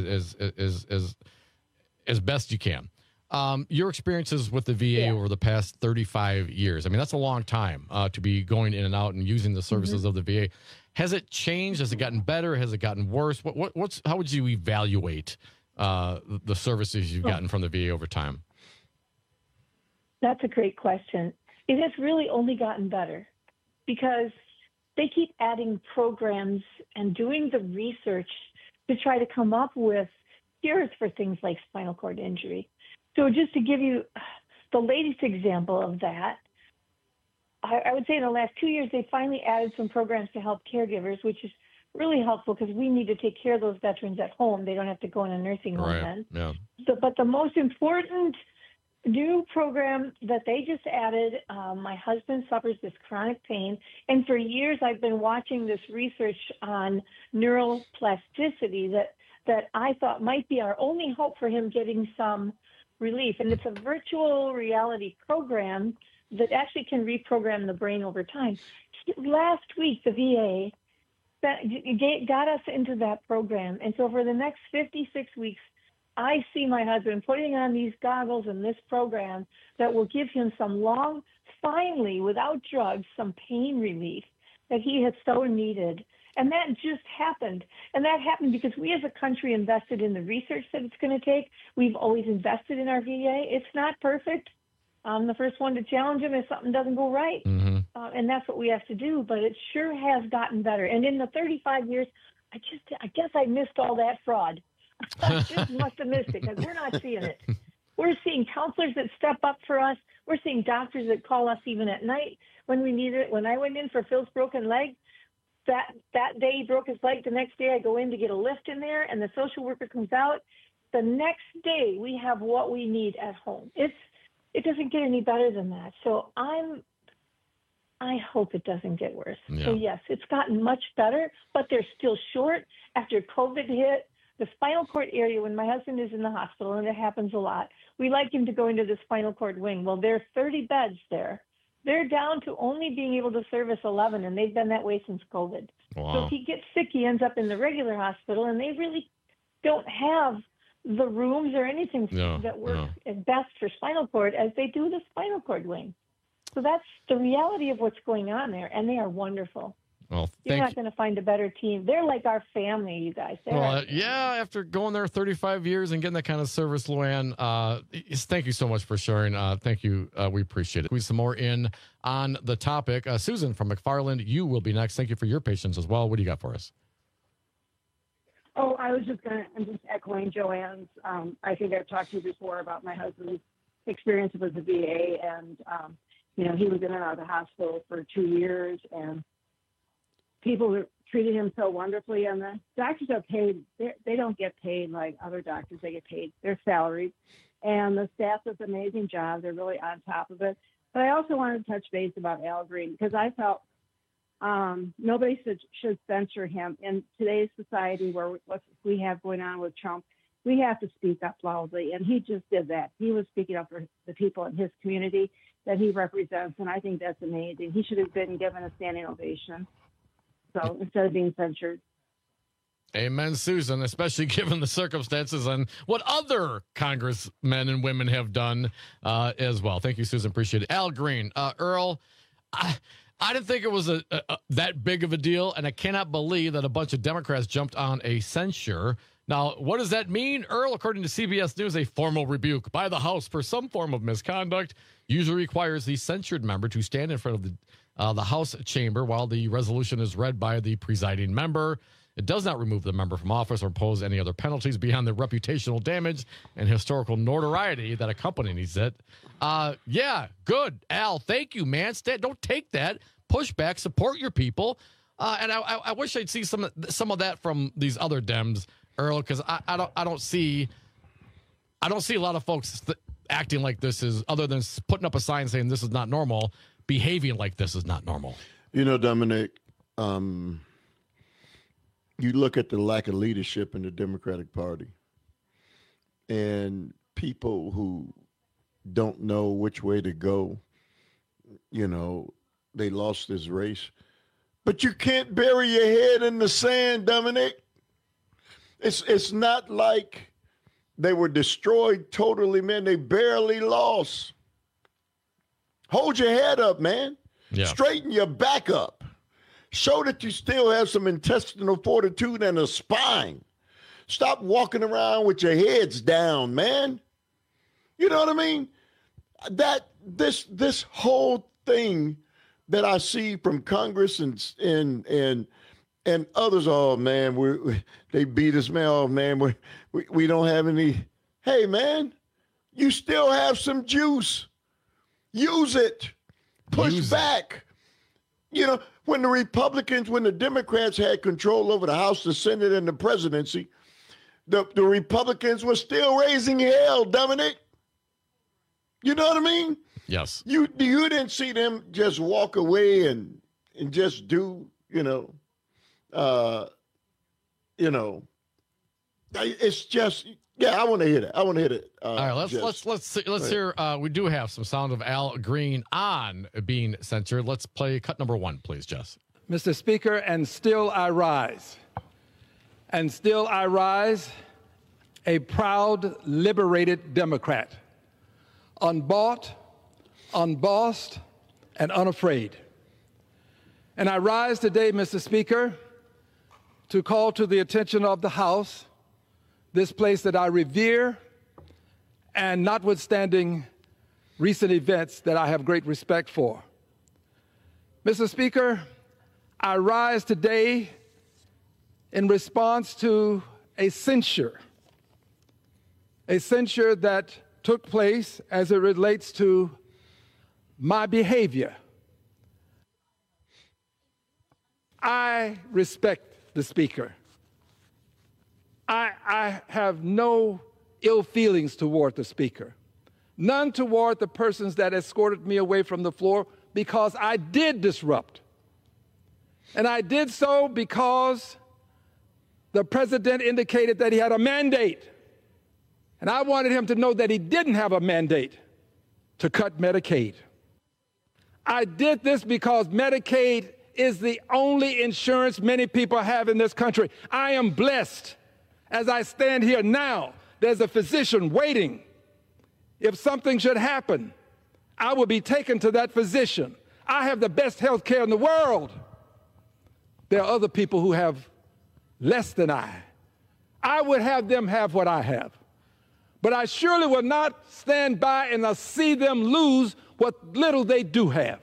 as best you can. Your experiences with the VA over the past 35 years, I mean, that's a long time to be going in and out and using the services of the VA. Has it changed? Has it gotten better? Has it gotten worse? How would you evaluate the services you've gotten from the VA over time? That's a great question. It has really only gotten better because they keep adding programs and doing the research to try to come up with cures for things like spinal cord injury. So just to give you the latest example of that, I would say in the last 2 years, they finally added some programs to help caregivers, which is really helpful because we need to take care of those veterans at home. They don't have to go in a nursing home then. Yeah. So, but the most important new program that they just added. My husband suffers this chronic pain, and for years I've been watching this research on neuroplasticity that I thought might be our only hope for him getting some relief. And it's a virtual reality program that actually can reprogram the brain over time. Last week, the VA got us into that program. And so for the next 56 weeks, I see my husband putting on these goggles and this program that will give him finally, without drugs, some pain relief that he had so needed. And that just happened. And that happened because we as a country invested in the research that it's going to take. We've always invested in our VA. It's not perfect. I'm the first one to challenge him if something doesn't go right. Mm-hmm. And that's what we have to do. But it sure has gotten better. And in the 35 years, I guess I missed all that fraud. I just must have missed it because we're not seeing it. We're seeing counselors that step up for us. We're seeing doctors that call us even at night when we need it. When I went in for Phil's broken leg, that day he broke his leg. The next day I go in to get a lift in there, and the social worker comes out. The next day we have what we need at home. It doesn't get any better than that. So I hope it doesn't get worse. Yeah. So yes, it's gotten much better, but they're still short. After COVID hit, the spinal cord area, when my husband is in the hospital, and it happens a lot, we like him to go into the spinal cord wing. Well, there are 30 beds there. They're down to only being able to service 11, and they've been that way since COVID. Wow. So if he gets sick, he ends up in the regular hospital, and they really don't have the rooms or anything that work as best for spinal cord as they do the spinal cord wing. So that's the reality of what's going on there, and they are wonderful. Well, You're not going to find a better team. They're like our family, you guys. After going there 35 years and getting that kind of service, Luann, thank you so much for sharing. Thank you. We appreciate it. We some more in on the topic. Susan from McFarland, you will be next. Thank you for your patience as well. What do you got for us? Oh, I'm just echoing Joanne's. I think I've talked to you before about my husband's experience with the VA, and he was in and out of the hospital for 2 years, and people treated him so wonderfully. And the doctors are paid; they don't get paid like other doctors. They get paid; they're salaried, and the staff does an amazing job. They're really on top of it. But I also wanted to touch base about Al Green because I felt nobody should censure him in today's society where what we have going on with Trump. We have to speak up loudly, and he just did that. He was speaking up for the people in his community that he represents, and I think that's amazing. He should have been given a standing ovation. So instead of being censured. Amen, Susan, especially given the circumstances and what other congressmen and women have done as well. Thank you, Susan. Appreciate it. Al Green, Earl, I didn't think it was that big of a deal, and I cannot believe that a bunch of Democrats jumped on a censure. Now, what does that mean, Earl? According to CBS News, a formal rebuke by the House for some form of misconduct usually requires the censured member to stand in front of the House chamber while the resolution is read by the presiding member. It does not remove the member from office or impose any other penalties beyond the reputational damage and historical notoriety that accompanies it. Yeah, good. Al, thank you, man. Don't take that. Push back, support your people. And I wish I'd see some of that from these other Dems, Earl, because I don't see a lot of folks acting like this is, other than putting up a sign saying this is not normal, behaving like this is not normal. Dominic, you look at the lack of leadership in the Democratic Party and people who don't know which way to go, they lost this race. But you can't bury your head in the sand, Dominic. It's not like they were destroyed totally, man. They barely lost. Hold your head up, man. Yeah. Straighten your back up. Show that you still have some intestinal fortitude and a spine. Stop walking around with your heads down, man. You know what I mean? This whole thing that I see from Congress and others, oh man, they beat us, man. Oh man, we don't have any. Hey man, you still have some juice. Use it. Push back. When the Democrats had control over the House, the Senate, and the presidency, the Republicans were still raising hell, Dominic. You know what I mean? Yes. You didn't see them just walk away and just do, it's just, I want to hear that. I want to hear it. All right, let's hear. We do have some sound of Al Green on being censored. Let's play cut number 1, please, Jess. Mr. Speaker, and still I rise. And still I rise, a proud, liberated Democrat, unbought, unbossed, and unafraid. And I rise today, Mr. Speaker, to call to the attention of the House this place that I revere, and notwithstanding recent events that I have great respect for. Mr. Speaker, I rise today in response to a censure that took place as it relates to my behavior. I respect the Speaker. I have no ill feelings toward the Speaker, none toward the persons that escorted me away from the floor, because I did disrupt. And I did so because the president indicated that he had a mandate. And I wanted him to know that he didn't have a mandate to cut Medicaid. I did this because Medicaid is the only insurance many people have in this country. I am blessed. As I stand here now, there's a physician waiting. If something should happen, I will be taken to that physician. I have the best health care in the world. There are other people who have less than I. I would have them have what I have. But I surely will not stand by and see them lose what little they do have.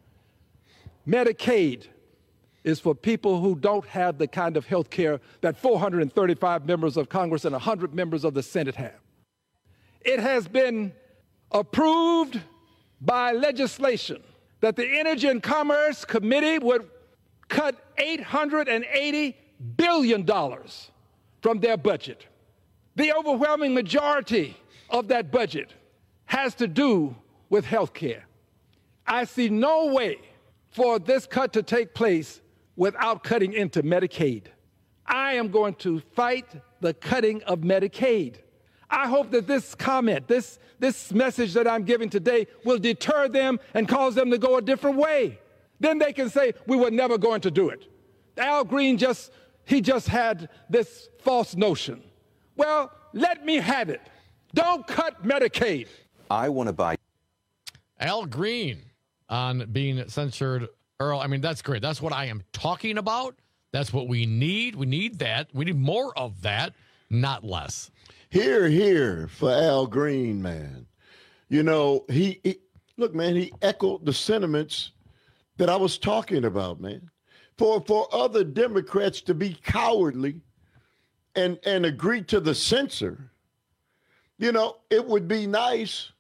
Medicaid is for people who don't have the kind of health care that 435 members of Congress and 100 members of the Senate have. It has been approved by legislation that the Energy and Commerce Committee would cut $880 billion from their budget. The overwhelming majority of that budget has to do with health care. I see no way for this cut to take place without cutting into Medicaid. I am going to fight the cutting of Medicaid. I hope that this comment, this message that I'm giving today will deter them and cause them to go a different way. Then they can say, we were never going to do it. Al Green just had this false notion. Well, let me have it. Don't cut Medicaid. I want to buy. Al Green on being censored. Earl, I mean, that's great. That's what I am talking about. That's what we need. We need that. We need more of that, not less. Here for Al Green, man. You know, he echoed the sentiments that I was talking about, man. For other Democrats to be cowardly and agree to the censor, it would be nice,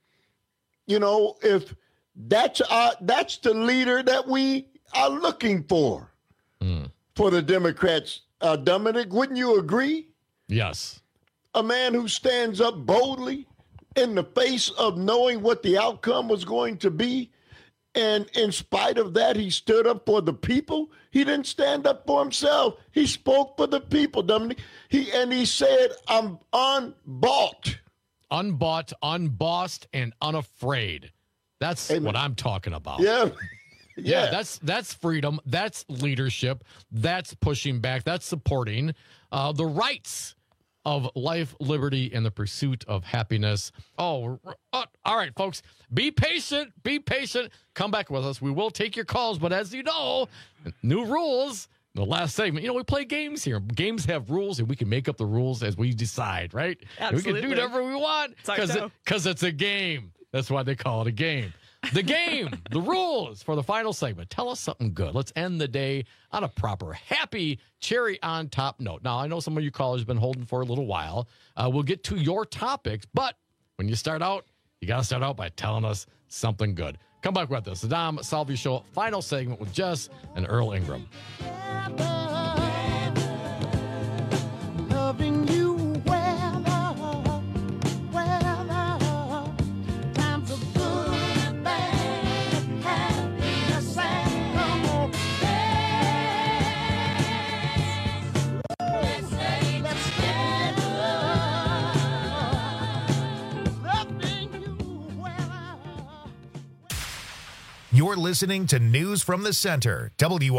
if that's the leader that we are looking for the Democrats. Dominic, wouldn't you agree? Yes. A man who stands up boldly in the face of knowing what the outcome was going to be. And in spite of that, he stood up for the people. He didn't stand up for himself. He spoke for the people, Dominic. He said, I'm unbought. Unbought, unbossed, and unafraid. That's what I'm talking about. Yeah. Yeah, that's freedom. That's leadership. That's pushing back. That's supporting the rights of life, liberty, and the pursuit of happiness. All right, folks. Be patient. Be patient. Come back with us. We will take your calls. But as you know, new rules. The last segment, we play games here. Games have rules, and we can make up the rules as we decide, right? Absolutely. We can do whatever we want because it's a game. That's why they call it a game. The game, the rules for the final segment. Tell us something good. Let's end the day on a proper, happy, cherry on top note. Now, I know some of you callers have been holding for a little while. We'll get to your topics, but when you start out, you got to start out by telling us something good. Come back with us. The Dom Salvia Show, final segment with Jess and Earl Ingram. Loving you well, You're listening to News from the Center,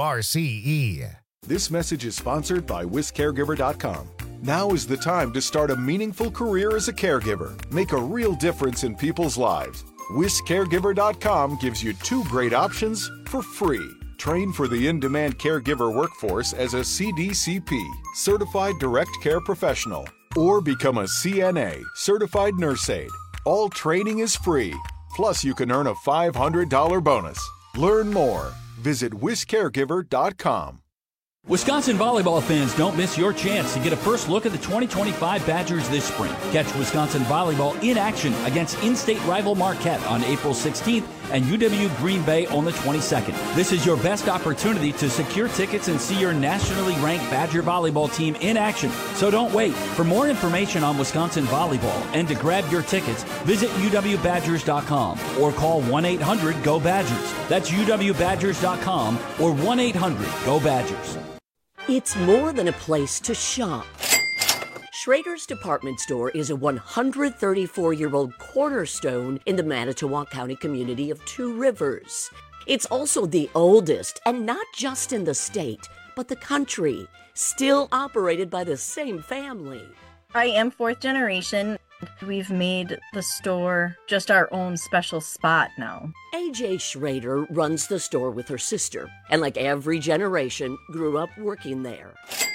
WRCE. This message is sponsored by WisCaregiver.com. Now is the time to start a meaningful career as a caregiver. Make a real difference in people's lives. WisCaregiver.com gives you 2 great options for free. Train for the in-demand caregiver workforce as a CDCP, Certified Direct Care Professional, or become a CNA, Certified Nurse Aide. All training is free. Plus, you can earn a $500 bonus. Learn more. Visit WisCaregiver.com. Wisconsin volleyball fans, don't miss your chance to get a first look at the 2025 Badgers this spring. Catch Wisconsin volleyball in action against in-state rival Marquette on April 16th and UW Green Bay on the 22nd. This is your best opportunity to secure tickets and see your nationally ranked Badger volleyball team in action. So don't wait. For more information on Wisconsin volleyball and to grab your tickets, visit uwbadgers.com or call 1-800-GO-BADGERS. That's uwbadgers.com or 1-800-GO-BADGERS. It's more than a place to shop. Schrader's Department Store is a 134-year-old cornerstone in the Manitowoc County community of Two Rivers. It's also the oldest, and not just in the state, but the country, still operated by the same family. I am 4th generation. We've made the store just our own special spot now. AJ Schrader runs the store with her sister, and like every generation, grew up working there.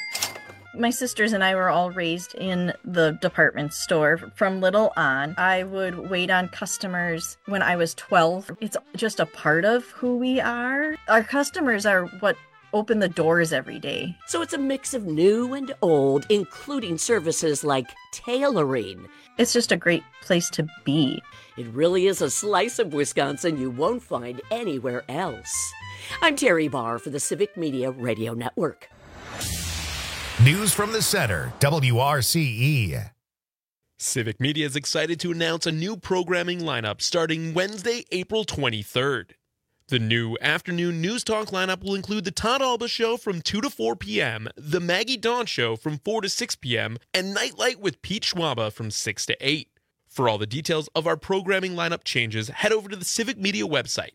My sisters and I were all raised in the department store from little on. I would wait on customers when I was 12. It's just a part of who we are. Our customers are what open the doors every day. So it's a mix of new and old, including services like tailoring. It's just a great place to be. It really is a slice of Wisconsin you won't find anywhere else. I'm Terry Barr for the Civic Media Radio Network. News from the Center, WRCE. Civic Media is excited to announce a new programming lineup starting Wednesday, April 23rd. The new afternoon news talk lineup will include the Todd Alba Show from 2 to 4 p.m., the Maggie Dawn Show from 4 to 6 p.m., and Nightlight with Pete Schwaba from 6 to 8. For all the details of our programming lineup changes, head over to the Civic Media website,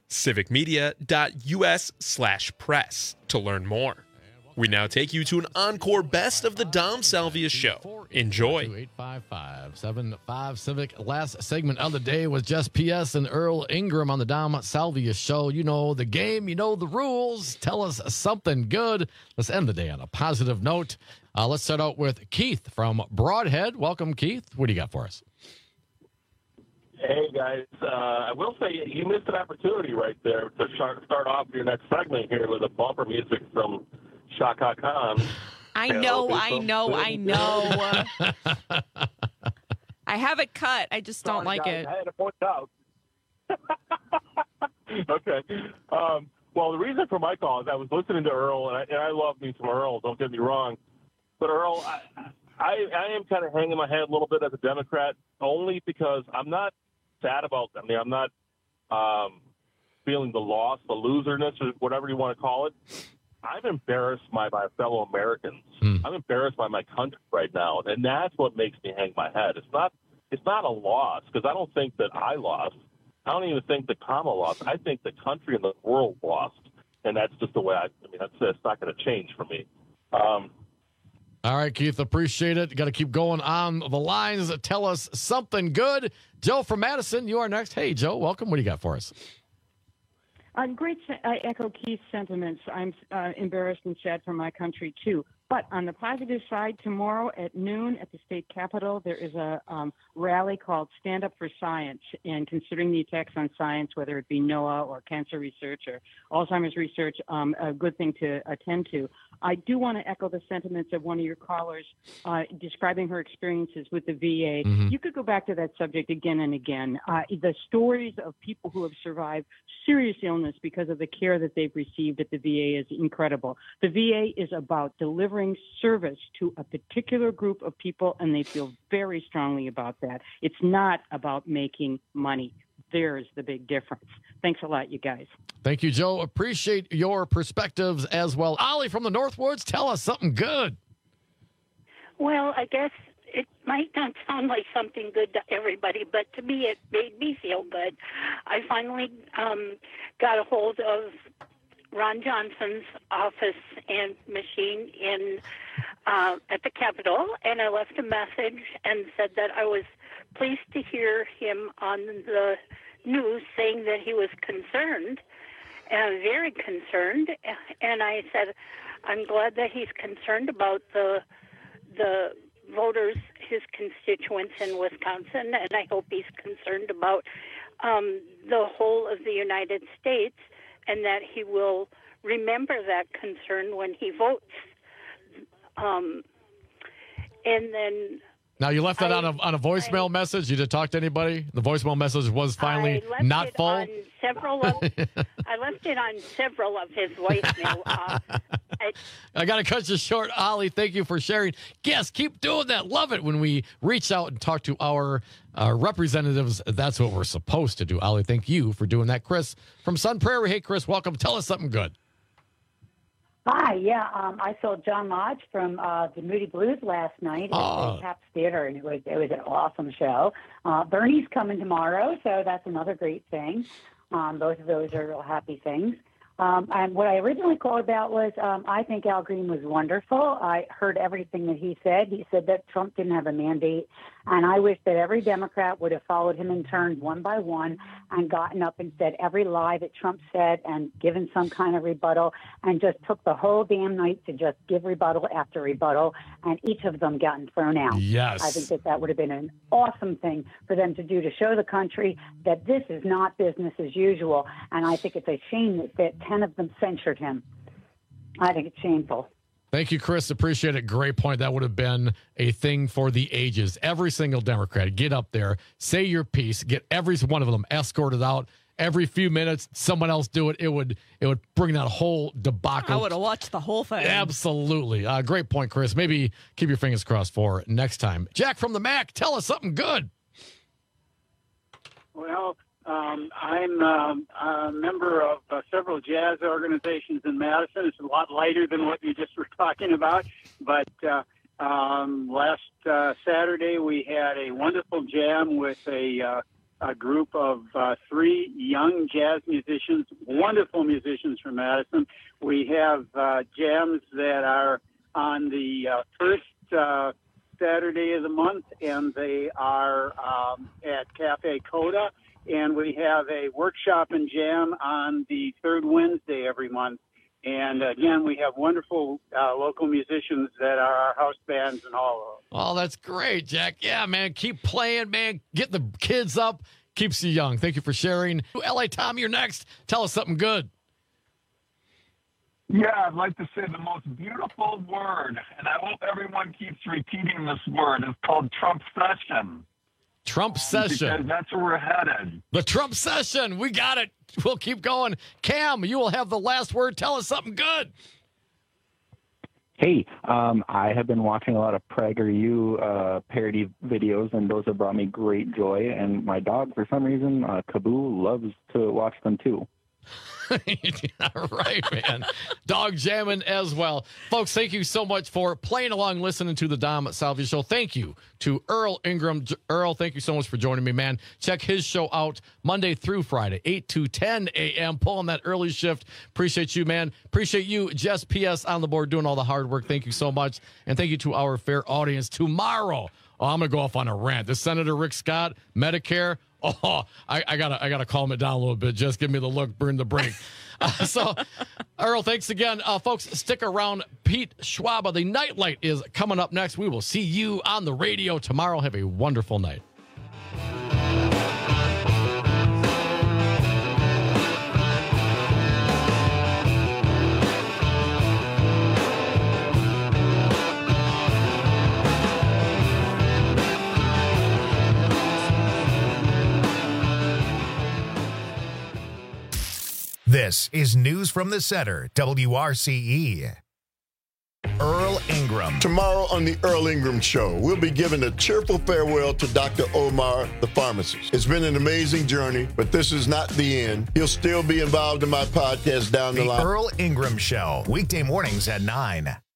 civicmedia.us/press, to learn more. We now take you to an encore best of the Dom Salvia Show. Enjoy. 855-75 Civic. Last segment of the day was just PS and Earl Ingram on the Dom Salvia Show. You know the game, you know the rules. Tell us something good. Let's end the day on a positive note. Let's start out with Keith from Broadhead. Welcome, Keith. What do you got for us? Hey, guys. I will say you missed an opportunity right there to start off your next segment here with a bumper music from Shaka Khan. I know. I have it cut. I just don't like it. I had to point out. Okay. Well, the reason for my call is I was listening to Earl, and I love me some Earl, don't get me wrong. But Earl, I am kind of hanging my head a little bit as a Democrat, only because I'm not sad about them. I'm not feeling the loss, the loserness, or whatever you want to call it. I'm embarrassed by my fellow Americans. I'm embarrassed by my country right now, and that's what makes me hang my head. It's not a loss, because I don't think that I lost. I don't even think that Kamala lost. I think the country and the world lost, and that's just the way that's it. It's not going to change for me. All right, Keith, appreciate it. Got to keep going on the lines. Tell us something good. Joe from Madison, you are next. Hey, Joe, welcome. What do you got for us? Great. I echo Keith's sentiments. I'm embarrassed and sad for my country, too. But on the positive side, tomorrow at noon at the state capitol, there is a rally called Stand Up for Science. And considering the attacks on science, whether it be NOAA or cancer research or Alzheimer's research, a good thing to attend to. I do want to echo the sentiments of one of your callers describing her experiences with the VA. Mm-hmm. You could go back to that subject again and again. The stories of people who have survived serious illness because of the care that they've received at the VA is incredible. The VA is about delivering service to a particular group of people, and they feel very strongly about that. It's not about making money. There's the big difference. Thanks a lot, you guys. Thank you, Joe. Appreciate your perspectives as well. Ollie from the Northwoods, tell us something good. Well, I guess it might not sound like something good to everybody, but to me it made me feel good. I finally got a hold of Ron Johnson's office and machine at the Capitol, and I left a message and said that I was pleased to hear him on the news saying that he was concerned, very concerned. And I said, I'm glad that he's concerned about the voters, his constituents in Wisconsin, and I hope he's concerned about the whole of the United States, and that he will remember that concern when he votes. And then now you left that on a voicemail message. You didn't talk to anybody. The voicemail message was finally not full. I left it on several of his voicemail. I got to cut you short, Ollie. Thank you for sharing. Yes, keep doing that. Love it when we reach out and talk to our representatives. That's what we're supposed to do. Ollie, thank you for doing that. Chris from Sun Prairie. Hey, Chris, welcome. Tell us something good. Hi, yeah. I saw John Lodge from the Moody Blues last night at Capps Theater, and it was an awesome show. Bernie's coming tomorrow, so that's another great thing. Both of those are real happy things. And what I originally called about was I think Al Green was wonderful. I heard everything that he said. He said that Trump didn't have a mandate, and I wish that every Democrat would have followed him in turn one by one and gotten up and said every lie that Trump said and given some kind of rebuttal, and just took the whole damn night to just give rebuttal after rebuttal, and each of them gotten thrown out. Yes. I think that would have been an awesome thing for them to do, to show the country that this is not business as usual, and I think it's a shame that 10 of them censured him. I think it's shameful. Thank you, Chris. Appreciate it. Great point. That would have been a thing for the ages. Every single Democrat, get up there, say your piece, get every one of them escorted out. Every few minutes, someone else do it. It would bring that whole debacle. I would have watched the whole thing. Absolutely. Great point, Chris. Maybe keep your fingers crossed for next time. Jack from the MAC, tell us something good. Well, I'm a member of several jazz organizations in Madison. It's a lot lighter than what you just were talking about. But last Saturday, we had a wonderful jam with a group of 3 young jazz musicians, wonderful musicians from Madison. We have jams that are on the first Saturday of the month, and they are at Cafe Coda. And we have a workshop and jam on the third Wednesday every month. And again, we have wonderful local musicians that are our house bands and all of them. Oh, that's great, Jack. Yeah, man, keep playing, man. Get the kids up. Keeps you young. Thank you for sharing. L.A. Tom, you're next. Tell us something good. Yeah, I'd like to say the most beautiful word, and I hope everyone keeps repeating this word. It's called Trump session. Trump session. Because that's where we're headed. The Trump session. We got it. We'll keep going. Cam, you will have the last word. Tell us something good. Hey, I have been watching a lot of PragerU parody videos, and those have brought me great joy. And my dog, for some reason, Kaboo, loves to watch them too. All right, man. Dog jamming as well. Folks, thank you so much for playing along, listening to the Dom Salvia Show. Thank you to Earl Ingram. Earl, thank you so much for joining me, man. Check his show out Monday through Friday, 8 to 10 a.m. Pulling that early shift. Appreciate you, man. Appreciate you, Jess P.S. on the board, doing all the hard work. Thank you so much. And thank you to our fair audience. Tomorrow, I'm going to go off on a rant. This Senator Rick Scott, Medicare, I gotta calm it down a little bit. Just give me the look, burn the brake. So, Earl, thanks again. Folks, stick around. Pete Schwaba, the Nightlight, is coming up next. We will see you on the radio tomorrow. Have a wonderful night. This is News from the Center, WRCE. Earl Ingram. Tomorrow on the Earl Ingram Show, we'll be giving a cheerful farewell to Dr. Omar, the pharmacist. It's been an amazing journey, but this is not the end. He'll still be involved in my podcast down the line. The Earl Ingram Show, weekday mornings at 9.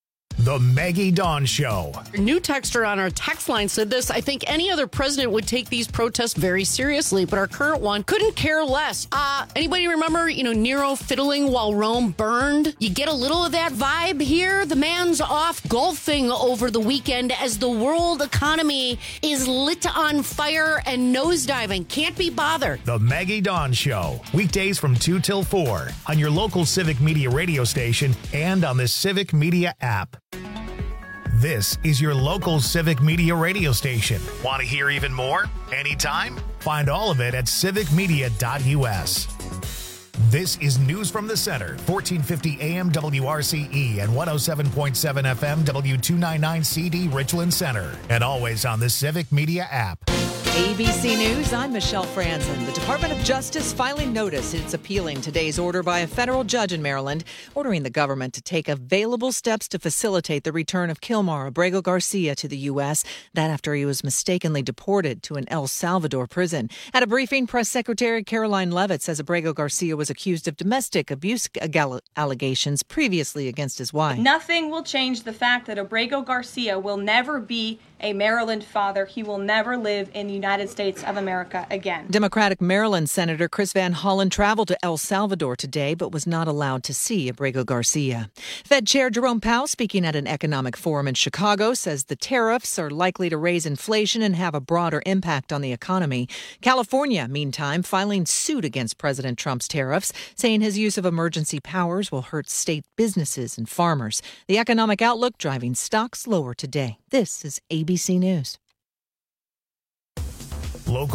The Maggie Dawn Show. A new texter on our text line said this: I think any other president would take these protests very seriously, but our current one couldn't care less. Anybody remember, Nero fiddling while Rome burned? You get a little of that vibe here. The man's off golfing over the weekend as the world economy is lit on fire and nosediving. Can't be bothered. The Maggie Dawn Show. Weekdays from 2 till 4 on your local Civic Media radio station and on the Civic Media app. This is your local Civic Media radio station. Want to hear even more? Anytime? Find all of it at civicmedia.us. This is News from the Center, 1450 AM WRCE and 107.7 FM W299 CD Richland Center, and always on the Civic Media app. ABC News, I'm Michelle Franzen. The Department of Justice filing notice it's appealing today's order by a federal judge in Maryland, ordering the government to take available steps to facilitate the return of Kilmar Abrego Garcia to the U.S., that after he was mistakenly deported to an El Salvador prison. At a briefing, Press Secretary Caroline Leavitt says Abrego Garcia was accused of domestic abuse allegations previously against his wife. Nothing will change the fact that Abrego Garcia will never be a Maryland father. He will never live in the United States of America again. Democratic Maryland Senator Chris Van Hollen traveled to El Salvador today, but was not allowed to see Abrego Garcia. Fed Chair Jerome Powell, speaking at an economic forum in Chicago, says the tariffs are likely to raise inflation and have a broader impact on the economy. California, meantime, filing suit against President Trump's tariffs, saying his use of emergency powers will hurt state businesses and farmers. The economic outlook driving stocks lower today. This is ABC News.